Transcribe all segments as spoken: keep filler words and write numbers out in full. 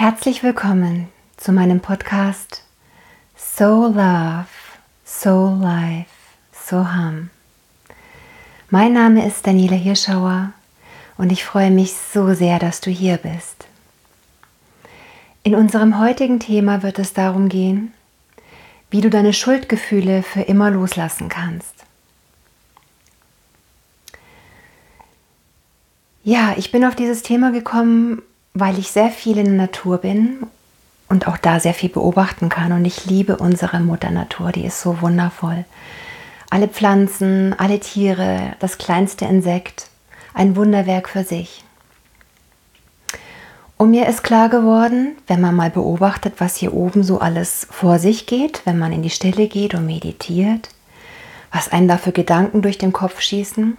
Herzlich willkommen zu meinem Podcast Soul Love, Soul Life, Soham. Mein Name ist Daniela Hirschauer und ich freue mich so sehr, dass du hier bist. In unserem heutigen Thema wird es darum gehen, wie du deine Schuldgefühle für immer loslassen kannst. Ja, ich bin auf dieses Thema gekommen, weil ich sehr viel in der Natur bin und auch da sehr viel beobachten kann. Und ich liebe unsere Mutter Natur, die ist so wundervoll. Alle Pflanzen, alle Tiere, das kleinste Insekt, ein Wunderwerk für sich. Und mir ist klar geworden, wenn man mal beobachtet, was hier oben so alles vor sich geht, wenn man in die Stille geht und meditiert, was einem da für Gedanken durch den Kopf schießen,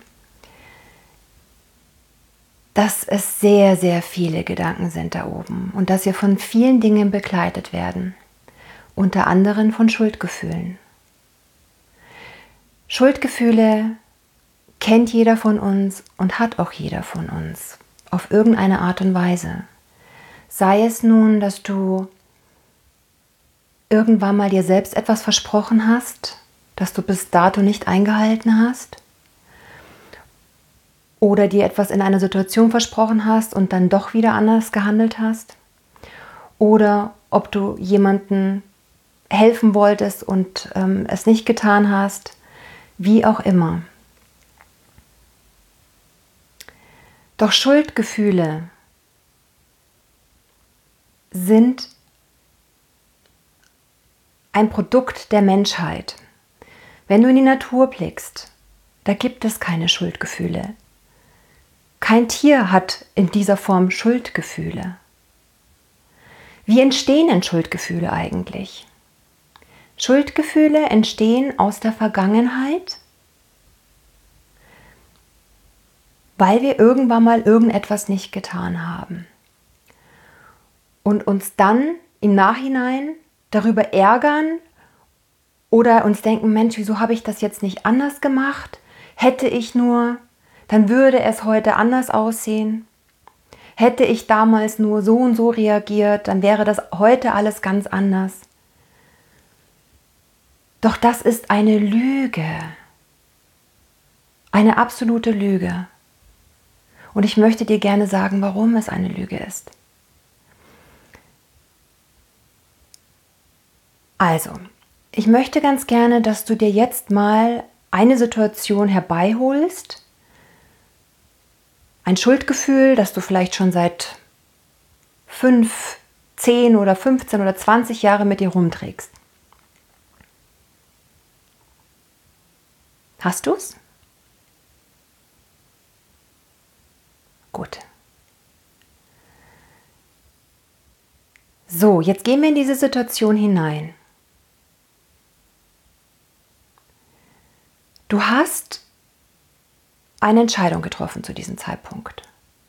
dass es sehr, sehr viele Gedanken sind da oben und dass wir von vielen Dingen begleitet werden, unter anderem von Schuldgefühlen. Schuldgefühle kennt jeder von uns und hat auch jeder von uns auf irgendeine Art und Weise. Sei es nun, dass du irgendwann mal dir selbst etwas versprochen hast, das du bis dato nicht eingehalten hast, oder dir etwas in einer Situation versprochen hast und dann doch wieder anders gehandelt hast, oder ob du jemandem helfen wolltest und ähm, es nicht getan hast, wie auch immer. Doch Schuldgefühle sind ein Produkt der Menschheit. Wenn du in die Natur blickst, da gibt es keine Schuldgefühle. Kein Tier hat in dieser Form Schuldgefühle. Wie entstehen denn Schuldgefühle eigentlich? Schuldgefühle entstehen aus der Vergangenheit, weil wir irgendwann mal irgendetwas nicht getan haben und uns dann im Nachhinein darüber ärgern oder uns denken, Mensch, wieso habe ich das jetzt nicht anders gemacht? Hätte ich nur, dann würde es heute anders aussehen. Hätte ich damals nur so und so reagiert, dann wäre das heute alles ganz anders. Doch das ist eine Lüge. Eine absolute Lüge. Und ich möchte dir gerne sagen, warum es eine Lüge ist. Also, ich möchte ganz gerne, dass du dir jetzt mal eine Situation herbeiholst, ein Schuldgefühl, das du vielleicht schon seit fünf, zehn oder fünfzehn oder zwanzig Jahre mit dir rumträgst. Hast du's? Gut. So, jetzt gehen wir in diese Situation hinein. Du hast eine Entscheidung getroffen zu diesem Zeitpunkt.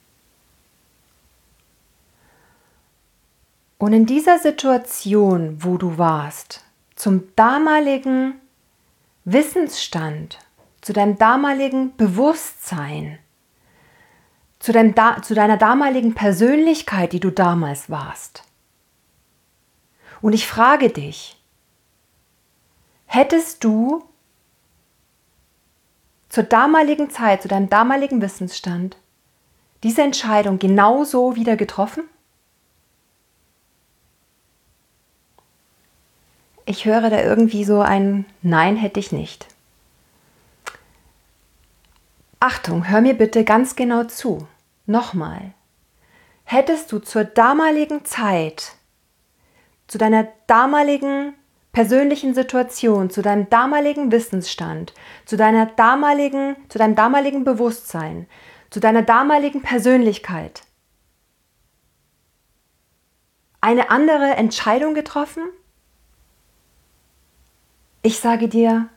Und in dieser Situation, wo du warst, zum damaligen Wissensstand, zu deinem damaligen Bewusstsein, zu, deinem da- zu deiner damaligen Persönlichkeit, die du damals warst. Und ich frage dich, hättest du zur damaligen Zeit, zu deinem damaligen Wissensstand, diese Entscheidung genauso wieder getroffen? Ich höre da irgendwie so ein Nein, hätte ich nicht. Achtung, hör mir bitte ganz genau zu. Nochmal. Hättest du zur damaligen Zeit, zu deiner damaligen persönlichen Situation, zu deinem damaligen Wissensstand, zu deiner damaligen, zu deinem damaligen Bewusstsein, zu deiner damaligen Persönlichkeit eine andere Entscheidung getroffen? Ich sage dir,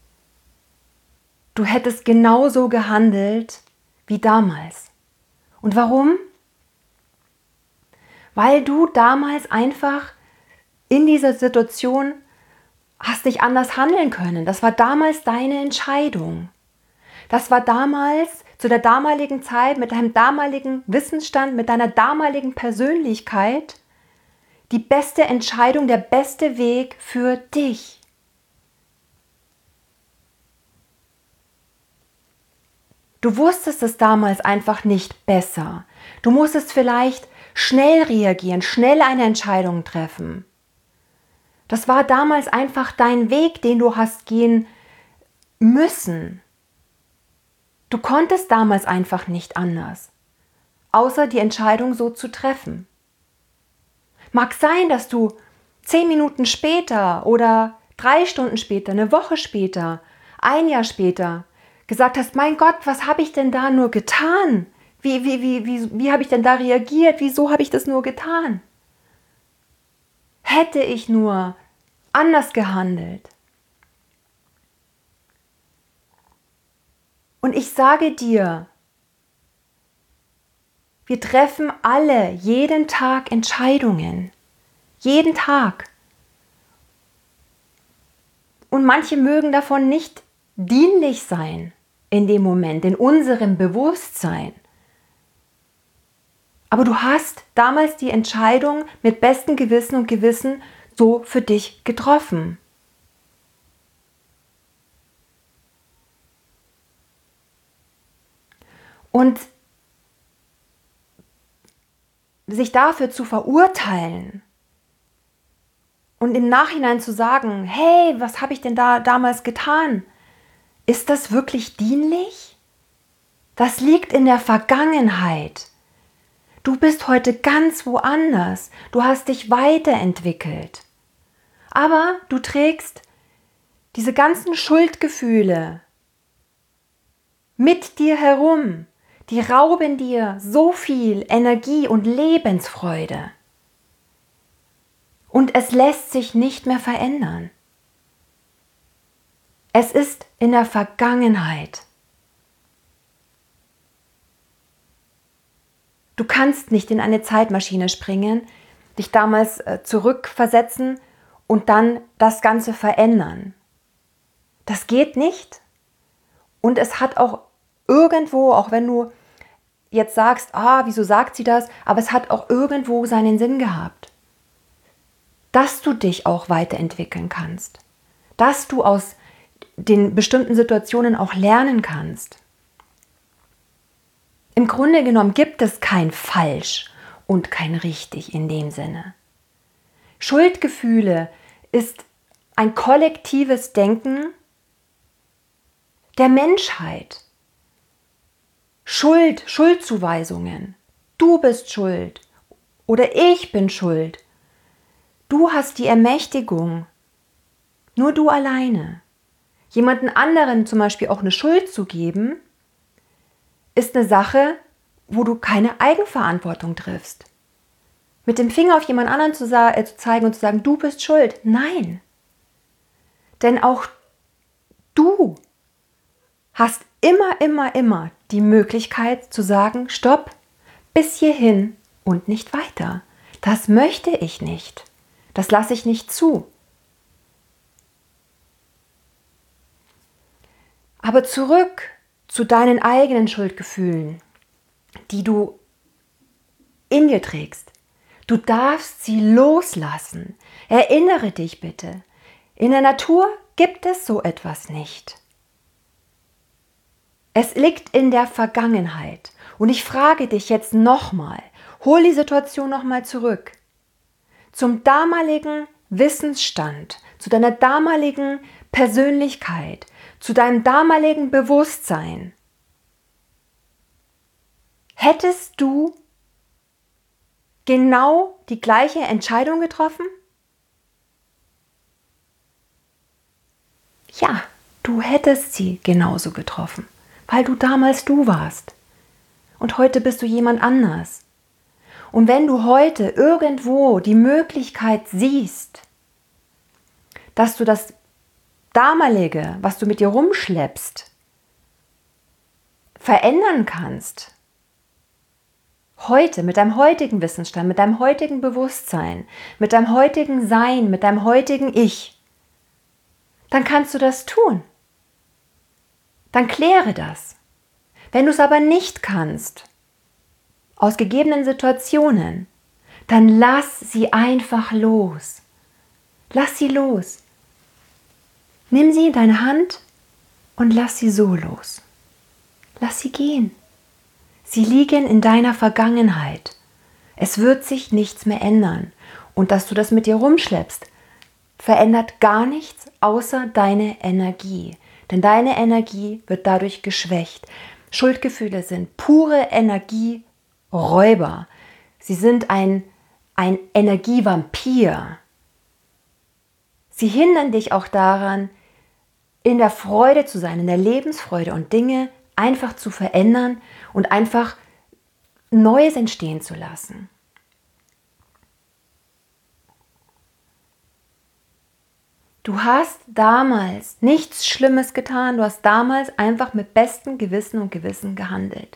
du hättest genauso gehandelt wie damals. Und warum? Weil du damals einfach in dieser Situation hast dich anders handeln können. Das war damals deine Entscheidung. Das war damals, zu der damaligen Zeit, mit deinem damaligen Wissensstand, mit deiner damaligen Persönlichkeit die beste Entscheidung, der beste Weg für dich. Du wusstest es damals einfach nicht besser. Du musstest vielleicht schnell reagieren, schnell eine Entscheidung treffen. Das war damals einfach dein Weg, den du hast gehen müssen. Du konntest damals einfach nicht anders, außer die Entscheidung so zu treffen. Mag sein, dass du zehn Minuten später oder drei Stunden später, eine Woche später, ein Jahr später gesagt hast, mein Gott, was habe ich denn da nur getan? Wie, wie, wie, wie, wie habe ich denn da reagiert? Wieso habe ich das nur getan? Hätte ich nur anders gehandelt. Und ich sage dir, wir treffen alle jeden Tag Entscheidungen. Jeden Tag. Und manche mögen davon nicht dienlich sein in dem Moment, in unserem Bewusstsein. Aber du hast damals die Entscheidung mit bestem Gewissen und Gewissen so für dich getroffen. Und sich dafür zu verurteilen und im Nachhinein zu sagen, hey, was habe ich denn da damals getan? Ist das wirklich dienlich? Das liegt in der Vergangenheit. Du bist heute ganz woanders. Du hast dich weiterentwickelt. Aber du trägst diese ganzen Schuldgefühle mit dir herum. Die rauben dir so viel Energie und Lebensfreude. Und es lässt sich nicht mehr verändern. Es ist in der Vergangenheit. Du kannst nicht in eine Zeitmaschine springen, dich damals äh, zurückversetzen und dann das Ganze verändern. Das geht nicht. Und es hat auch irgendwo, auch wenn du jetzt sagst, ah, wieso sagt sie das? Aber es hat auch irgendwo seinen Sinn gehabt. Dass du dich auch weiterentwickeln kannst. Dass du aus den bestimmten Situationen auch lernen kannst. Im Grunde genommen gibt es kein Falsch und kein Richtig in dem Sinne. Schuldgefühle ist ein kollektives Denken der Menschheit. Schuld, Schuldzuweisungen. Du bist schuld oder ich bin schuld. Du hast die Ermächtigung. Nur du alleine. Jemanden anderen zum Beispiel auch eine Schuld zu geben, ist eine Sache, wo du keine Eigenverantwortung triffst. Mit dem Finger auf jemand anderen zu, sa- äh, zu zeigen und zu sagen, du bist schuld. Nein. Denn auch du hast immer, immer, immer die Möglichkeit zu sagen, stopp, bis hierhin und nicht weiter. Das möchte ich nicht. Das lasse ich nicht zu. Aber zurück zu deinen eigenen Schuldgefühlen, die du in dir trägst. Du darfst sie loslassen. Erinnere dich bitte. In der Natur gibt es so etwas nicht. Es liegt in der Vergangenheit. Und ich frage dich jetzt nochmal, hol die Situation nochmal zurück. Zum damaligen Wissensstand, zu deiner damaligen Persönlichkeit, zu deinem damaligen Bewusstsein. Hättest du genau die gleiche Entscheidung getroffen? Ja, du hättest sie genauso getroffen, weil du damals du warst. Und heute bist du jemand anders. Und wenn du heute irgendwo die Möglichkeit siehst, dass du das damalige, was du mit dir rumschleppst, verändern kannst, heute, mit deinem heutigen Wissensstand, mit deinem heutigen Bewusstsein, mit deinem heutigen Sein, mit deinem heutigen Ich, dann kannst du das tun. Dann kläre das. Wenn du es aber nicht kannst, aus gegebenen Situationen, dann lass sie einfach los. Lass sie los. Nimm sie in deine Hand und lass sie so los. Lass sie gehen. Sie liegen in deiner Vergangenheit. Es wird sich nichts mehr ändern. Und dass du das mit dir rumschleppst, verändert gar nichts außer deine Energie. Denn deine Energie wird dadurch geschwächt. Schuldgefühle sind pure Energieräuber. Sie sind ein, ein Energievampir. Sie hindern dich auch daran, in der Freude zu sein, in der Lebensfreude und Dinge einfach zu verändern und einfach Neues entstehen zu lassen. Du hast damals nichts Schlimmes getan, du hast damals einfach mit bestem Gewissen und Gewissen gehandelt.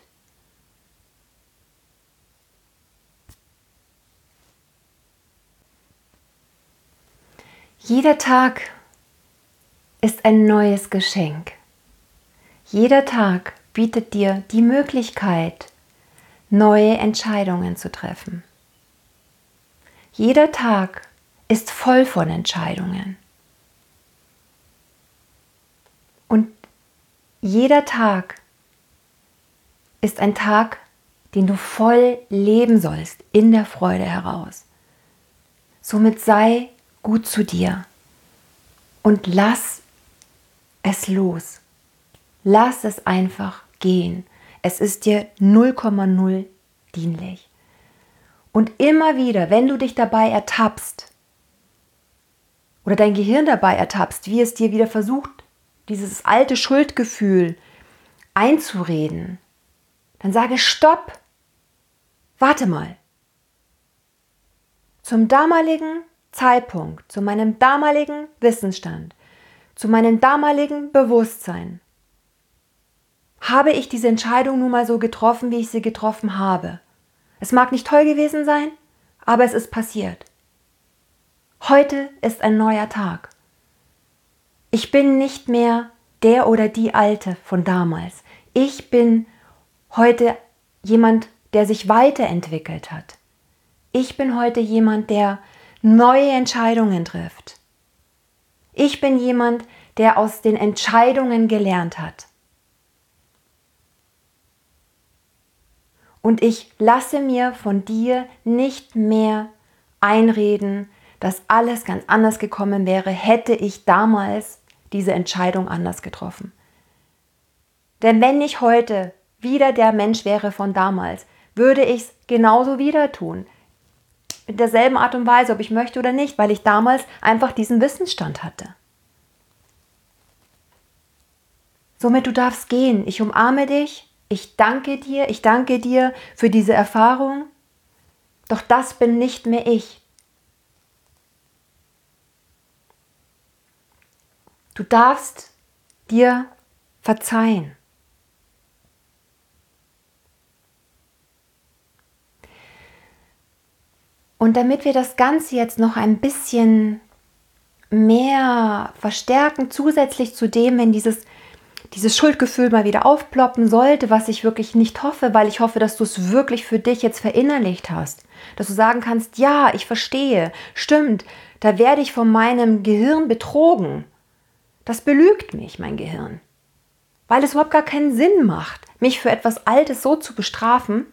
Jeder Tag ist ein neues Geschenk. Jeder Tag bietet dir die Möglichkeit, neue Entscheidungen zu treffen. Jeder Tag ist voll von Entscheidungen. Und jeder Tag ist ein Tag, den du voll leben sollst, in der Freude heraus. Somit sei gut zu dir und lass es los. Lass es einfach gehen. Es ist dir null Komma null dienlich. Und immer wieder, wenn du dich dabei ertappst oder dein Gehirn dabei ertappst, wie es dir wieder versucht, dieses alte Schuldgefühl einzureden, dann sage Stopp, warte mal. Zum damaligen Zeitpunkt, zu meinem damaligen Wissensstand, zu meinem damaligen Bewusstsein, habe ich diese Entscheidung nun mal so getroffen, wie ich sie getroffen habe. Es mag nicht toll gewesen sein, aber es ist passiert. Heute ist ein neuer Tag. Ich bin nicht mehr der oder die Alte von damals. Ich bin heute jemand, der sich weiterentwickelt hat. Ich bin heute jemand, der neue Entscheidungen trifft. Ich bin jemand, der aus den Entscheidungen gelernt hat. Und ich lasse mir von dir nicht mehr einreden, dass alles ganz anders gekommen wäre, hätte ich damals diese Entscheidung anders getroffen. Denn wenn ich heute wieder der Mensch wäre von damals, würde ich es genauso wieder tun. In derselben Art und Weise, ob ich möchte oder nicht, weil ich damals einfach diesen Wissensstand hatte. Somit, du darfst gehen. Ich umarme dich. Ich danke dir. Ich danke dir für diese Erfahrung. Doch das bin nicht mehr ich. Du darfst dir verzeihen. Und damit wir das Ganze jetzt noch ein bisschen mehr verstärken, zusätzlich zu dem, wenn dieses, dieses Schuldgefühl mal wieder aufploppen sollte, was ich wirklich nicht hoffe, weil ich hoffe, dass du es wirklich für dich jetzt verinnerlicht hast. Dass du sagen kannst, ja, ich verstehe, stimmt, da werde ich von meinem Gehirn betrogen. Das belügt mich, mein Gehirn. Weil es überhaupt gar keinen Sinn macht, mich für etwas Altes so zu bestrafen.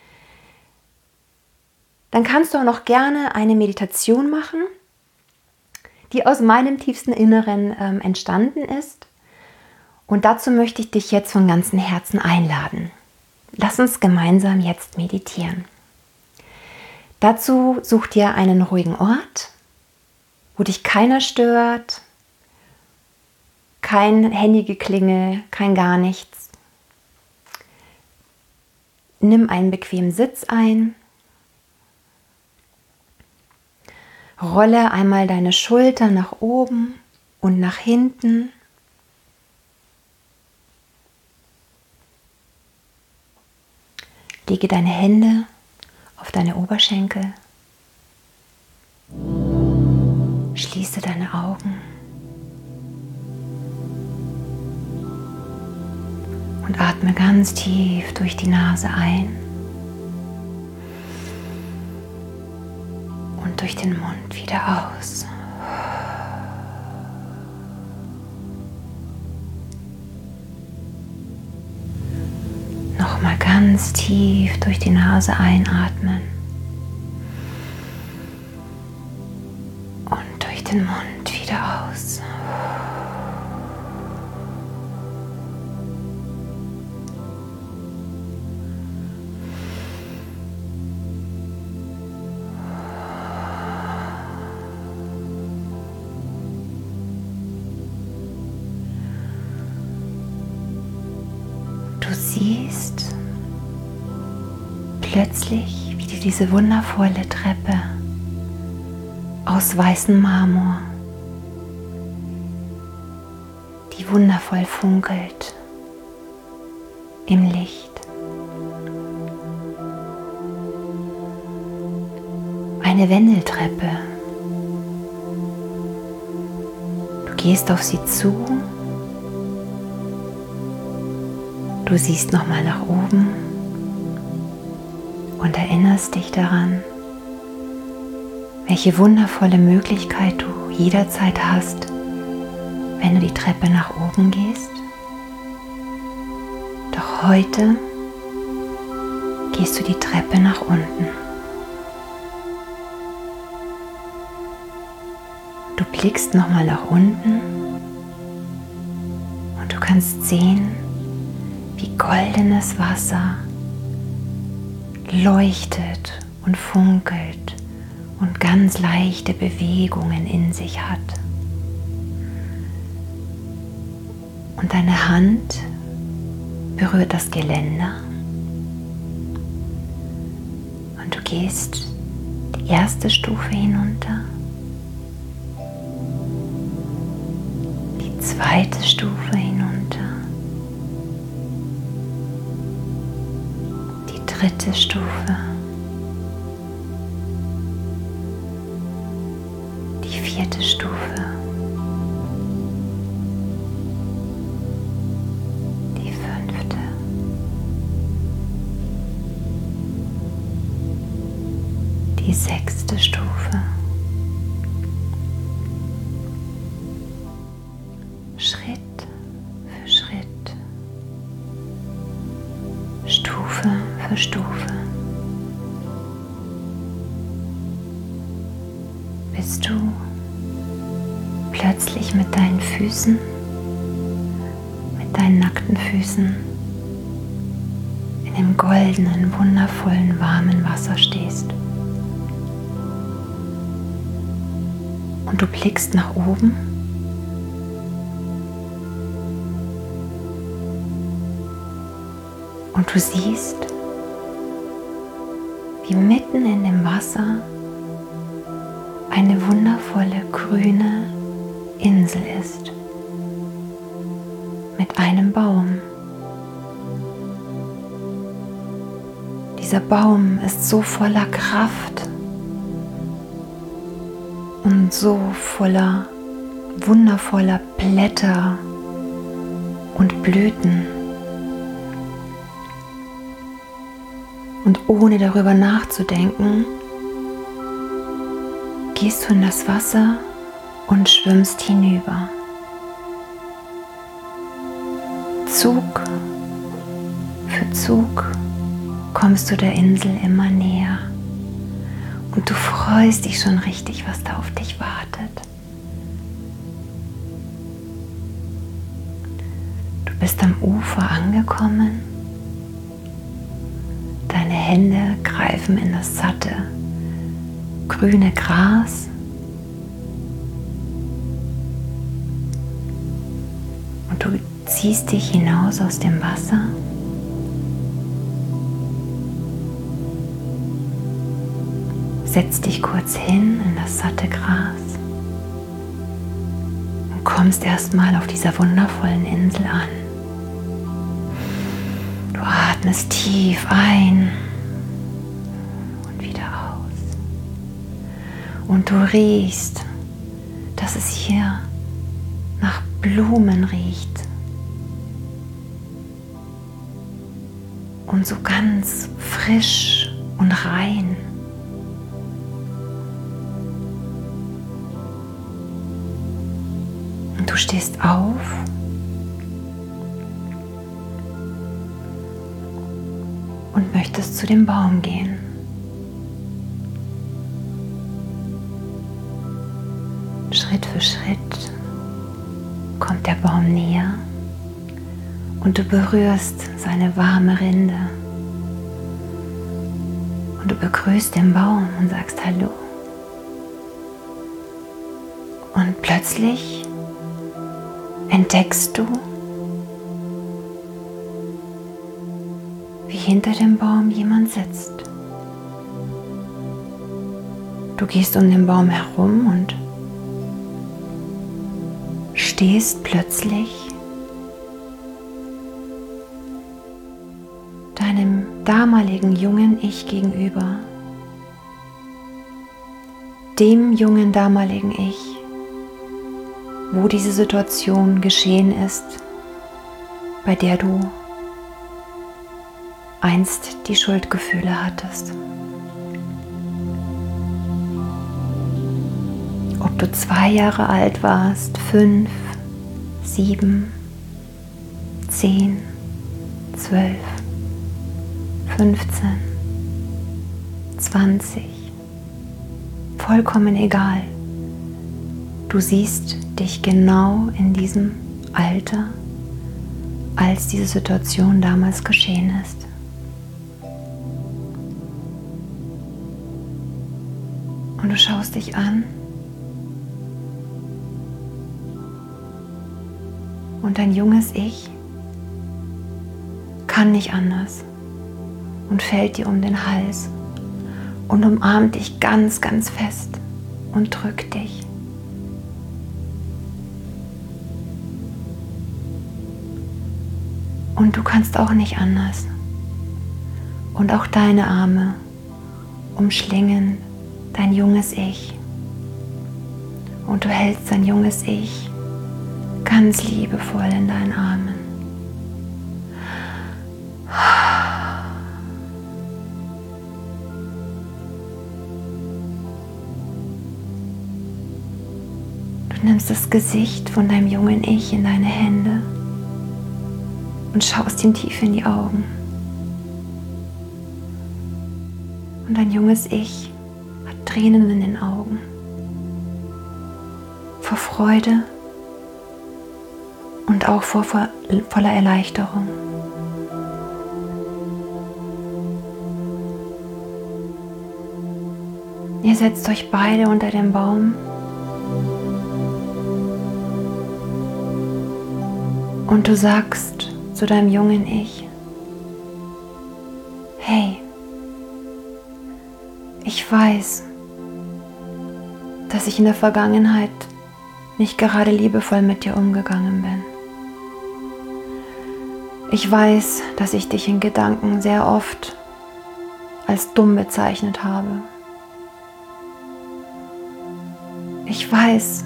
Dann kannst du auch noch gerne eine Meditation machen, die aus meinem tiefsten Inneren ähm, entstanden ist. Und dazu möchte ich dich jetzt von ganzem Herzen einladen. Lass uns gemeinsam jetzt meditieren. Dazu such dir einen ruhigen Ort, wo dich keiner stört, kein Handygeklingel, kein gar nichts. Nimm einen bequemen Sitz ein. Rolle einmal deine Schulter nach oben und nach hinten. Lege deine Hände auf deine Oberschenkel. Schließe deine Augen. Und atme ganz tief durch die Nase ein durch den Mund wieder aus. Nochmal ganz tief durch die Nase einatmen und durch den Mund wieder aus. Du siehst plötzlich, wie dir diese wundervolle Treppe aus weißem Marmor, die wundervoll funkelt im Licht, eine Wendeltreppe. Du gehst auf sie zu. Du siehst nochmal nach oben und erinnerst dich daran, welche wundervolle Möglichkeit du jederzeit hast, wenn du die Treppe nach oben gehst. Doch heute gehst du die Treppe nach unten. Du blickst nochmal nach unten und du kannst sehen, wie goldenes Wasser leuchtet und funkelt und ganz leichte Bewegungen in sich hat. Und deine Hand berührt das Geländer und du gehst die erste Stufe hinunter, die zweite Stufe hinunter, dritte Stufe, die vierte Stufe, die fünfte, die sechste Stufe, Schritt für Schritt, Stufe für Stufe, bis du plötzlich mit deinen Füßen, mit deinen nackten Füßen in dem goldenen, wundervollen, warmen Wasser stehst. Und du blickst nach oben und du siehst, wie mitten in dem Wasser eine wundervolle grüne Insel ist, mit einem Baum. Dieser Baum ist so voller Kraft und so voller wundervoller Blätter und Blüten. Und ohne darüber nachzudenken, gehst du in das Wasser und schwimmst hinüber. Zug für Zug kommst du der Insel immer näher und du freust dich schon richtig, was da auf dich wartet. Du bist am Ufer angekommen. Deine Hände greifen in das satte, grüne Gras. Und du ziehst dich hinaus aus dem Wasser. Setzt dich kurz hin in das satte Gras und kommst erstmal auf dieser wundervollen Insel an. Du atmest tief ein und wieder aus. Und du riechst, dass es hier nach Blumen riecht. Und so ganz frisch und rein. Du stehst auf und möchtest zu dem Baum gehen. Schritt für Schritt kommt der Baum näher und du berührst seine warme Rinde. Und du begrüßt den Baum und sagst Hallo. Und plötzlich entdeckst du, wie hinter dem Baum jemand sitzt. Du gehst um den Baum herum und stehst plötzlich deinem damaligen jungen Ich gegenüber, dem jungen damaligen Ich, wo diese Situation geschehen ist, bei der du einst die Schuldgefühle hattest. Ob du zwei Jahre alt warst, fünf, sieben, zehn, zwölf, fünfzehn, zwanzig, vollkommen egal. Du siehst dich genau in diesem Alter, als diese Situation damals geschehen ist. Und du schaust dich an und dein junges Ich kann nicht anders und fällt dir um den Hals und umarmt dich ganz, ganz fest und drückt dich. Und du kannst auch nicht anders. Und auch deine Arme umschlingen dein junges Ich. Und du hältst dein junges Ich ganz liebevoll in deinen Armen. Du nimmst das Gesicht von deinem jungen Ich in deine Hände und schaust ihm tief in die Augen. Und dein junges Ich hat Tränen in den Augen. Vor Freude und auch vor voller Erleichterung. Ihr setzt euch beide unter den Baum und du sagst zu deinem jungen Ich: Hey, ich weiß, dass ich in der Vergangenheit nicht gerade liebevoll mit dir umgegangen bin. Ich weiß, dass ich dich in Gedanken sehr oft als dumm bezeichnet habe. Ich weiß,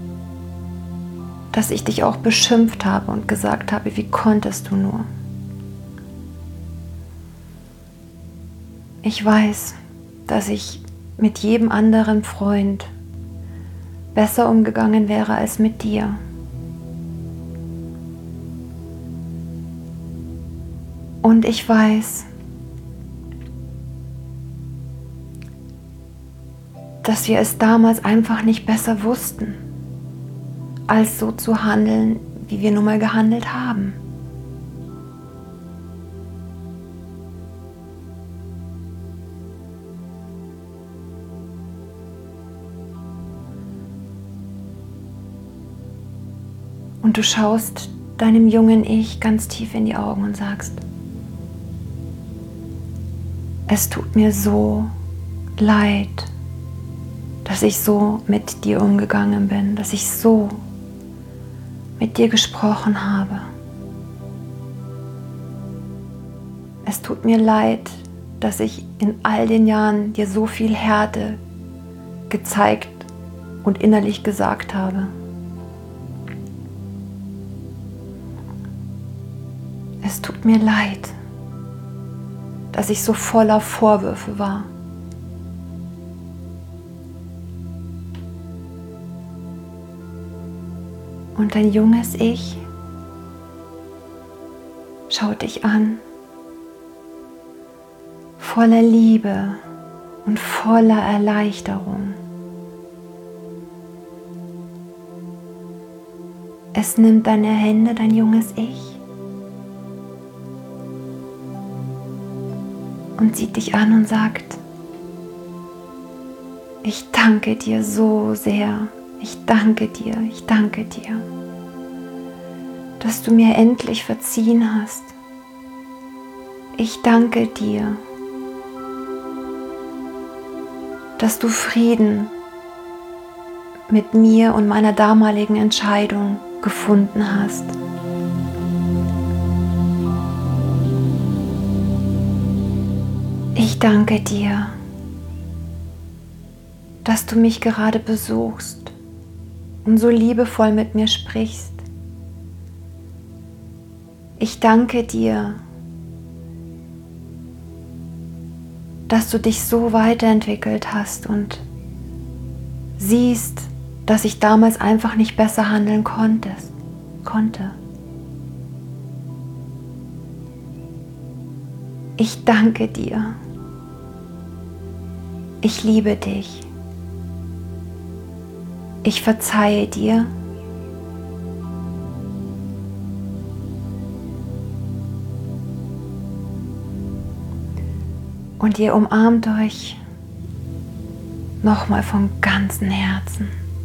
dass ich dich auch beschimpft habe und gesagt habe, wie konntest du nur? Ich weiß, dass ich mit jedem anderen Freund besser umgegangen wäre als mit dir. Und ich weiß, dass wir es damals einfach nicht besser wussten, als so zu handeln, wie wir nun mal gehandelt haben. Und du schaust deinem jungen Ich ganz tief in die Augen und sagst: Es tut mir so leid, dass ich so mit dir umgegangen bin, dass ich so mit dir gesprochen habe. Es tut mir leid, dass ich in all den Jahren dir so viel Härte gezeigt und innerlich gesagt habe. Es tut mir leid, dass ich so voller Vorwürfe war. Und dein junges Ich schaut dich an, voller Liebe und voller Erleichterung. Es nimmt deine Hände, dein junges Ich, und sieht dich an und sagt: Ich danke dir so sehr, ich danke dir, ich danke dir, dass du mir endlich verziehen hast. Ich danke dir, dass du Frieden mit mir und meiner damaligen Entscheidung gefunden hast. Ich danke dir, dass du mich gerade besuchst und so liebevoll mit mir sprichst. Ich danke dir, dass du dich so weiterentwickelt hast und siehst, dass ich damals einfach nicht besser handeln konnte. konnte. Ich danke dir. Ich liebe dich. Ich verzeihe dir. Und ihr umarmt euch nochmal von ganzem Herzen.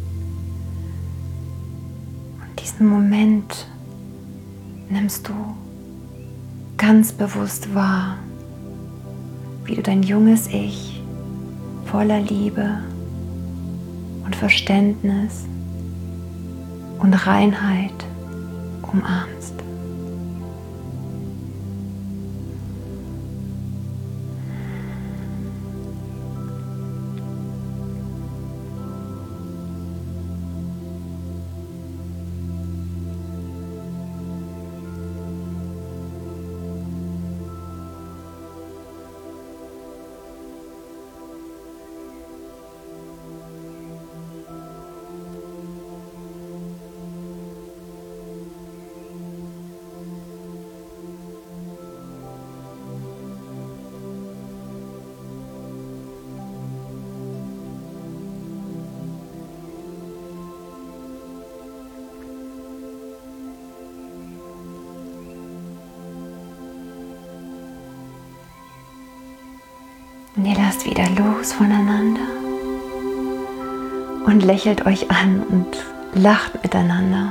Und diesen Moment nimmst du ganz bewusst wahr, wie du dein junges Ich voller Liebe und Verständnis und Reinheit umarmst. Und ihr lasst wieder los voneinander und lächelt euch an und lacht miteinander,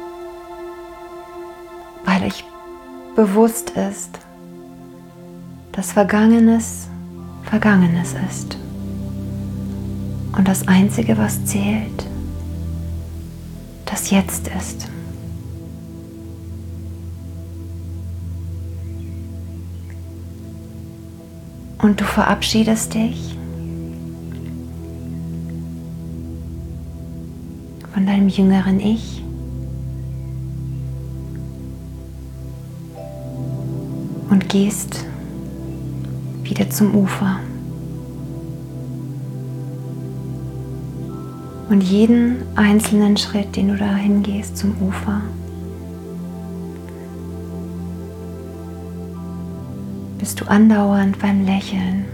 weil euch bewusst ist, dass Vergangenes Vergangenes ist und das Einzige, was zählt, das Jetzt ist. Und du verabschiedest dich von deinem jüngeren Ich und gehst wieder zum Ufer. Und jeden einzelnen Schritt, den du dahin gehst zum Ufer, bist du andauernd beim Lächeln.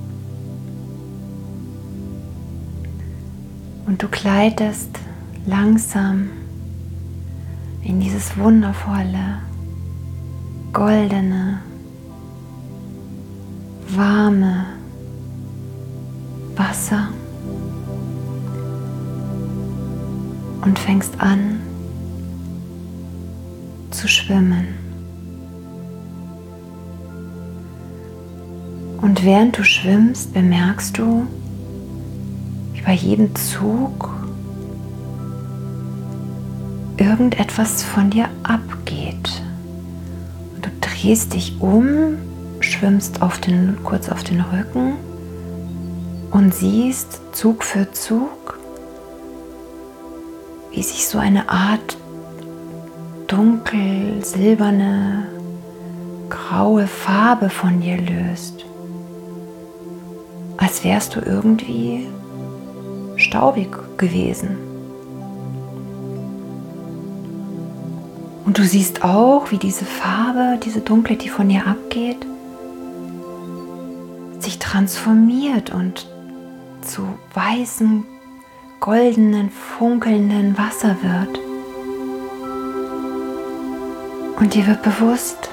Und du gleitest langsam in dieses wundervolle, goldene, warme Wasser und fängst an zu schwimmen. Und während du schwimmst, bemerkst du, wie bei jedem Zug irgendetwas von dir abgeht. Und du drehst dich um, schwimmst auf den, kurz auf den Rücken und siehst Zug für Zug, wie sich so eine Art dunkel, silberne, graue Farbe von dir löst. Als wärst du irgendwie staubig gewesen. Und du siehst auch, wie diese Farbe, diese dunkle, die von dir abgeht, sich transformiert und zu weißem, goldenen, funkelnden Wasser wird. Und dir wird bewusst,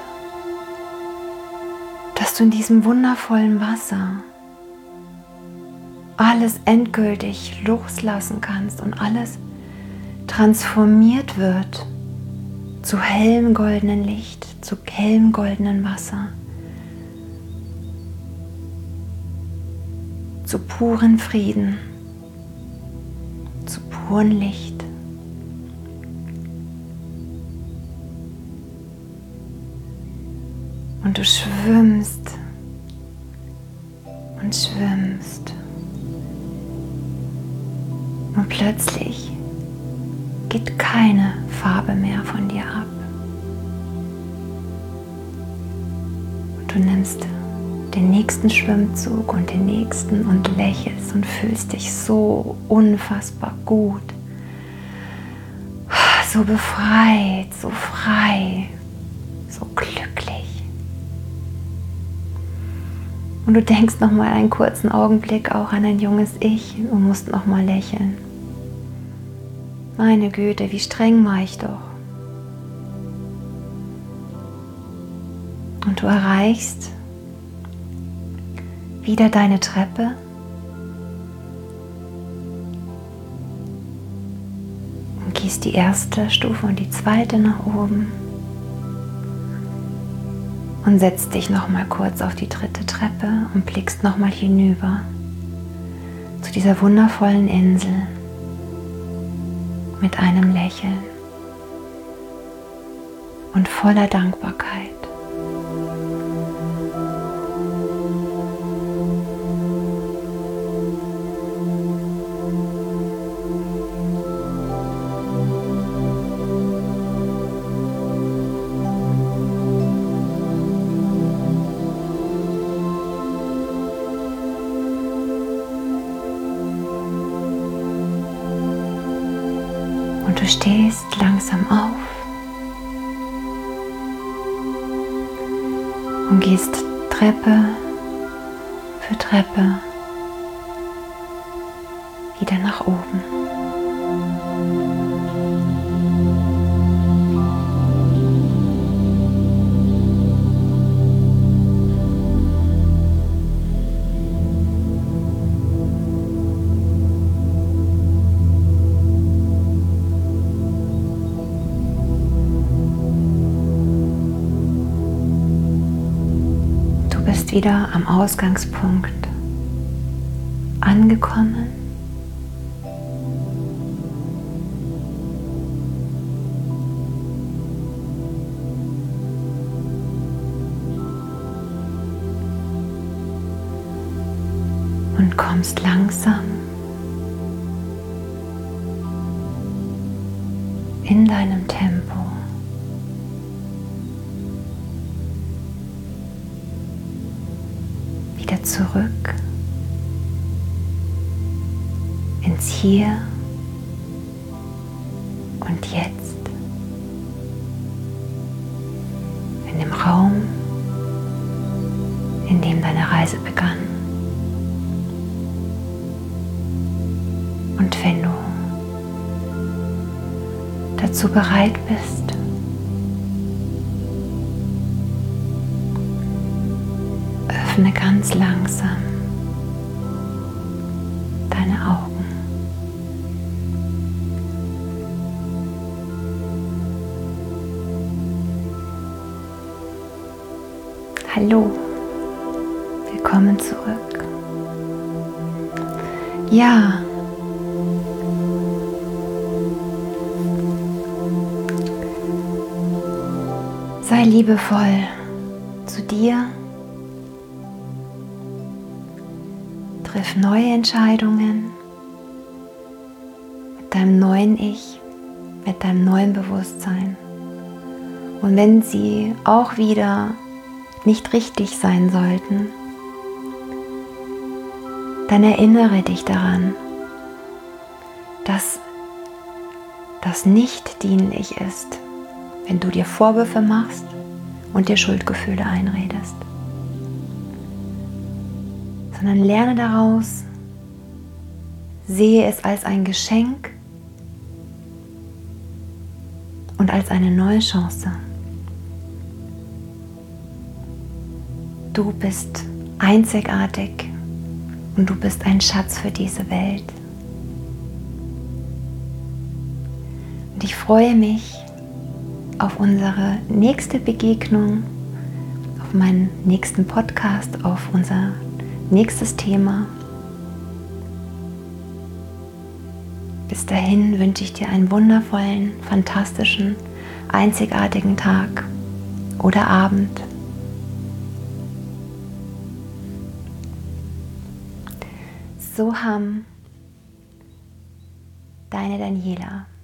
dass du in diesem wundervollen Wasser alles endgültig loslassen kannst und alles transformiert wird zu hellem goldenen Licht, zu hellem goldenen Wasser, zu puren Frieden, zu puren Licht. Und du schwimmst und schwimmst. Und plötzlich geht keine Farbe mehr von dir ab. Und du nimmst den nächsten Schwimmzug und den nächsten und lächelst und fühlst dich so unfassbar gut. So befreit, so frei, so glücklich. Und du denkst noch mal einen kurzen Augenblick auch an ein junges Ich und musst noch mal lächeln. Meine Güte, wie streng war ich doch. Und du erreichst wieder deine Treppe und gehst die erste Stufe und die zweite nach oben. Und setzt dich noch mal kurz auf die dritte Treppe und blickst noch mal hinüber zu dieser wundervollen Insel mit einem Lächeln und voller Dankbarkeit. Und du stehst langsam auf und gehst Treppe für Treppe wieder nach oben. Wieder am Ausgangspunkt angekommen. Und kommst langsam in deinem Tempo wieder zurück ins Hier und Jetzt, in dem Raum, in dem deine Reise begann. Und wenn du dazu bereit bist, öffne ganz langsam deine Augen. Hallo, willkommen zurück. Ja, sei liebevoll zu dir. Triff neue Entscheidungen mit deinem neuen Ich, mit deinem neuen Bewusstsein. Und wenn sie auch wieder nicht richtig sein sollten, dann erinnere dich daran, dass das nicht dienlich ist, wenn du dir Vorwürfe machst und dir Schuldgefühle einredest. Sondern lerne daraus, sehe es als ein Geschenk und als eine neue Chance. Du bist einzigartig und du bist ein Schatz für diese Welt. Und ich freue mich auf unsere nächste Begegnung, auf meinen nächsten Podcast, auf unser nächstes Thema. Bis dahin wünsche ich dir einen wundervollen, fantastischen, einzigartigen Tag oder Abend. Soham, deine Daniela.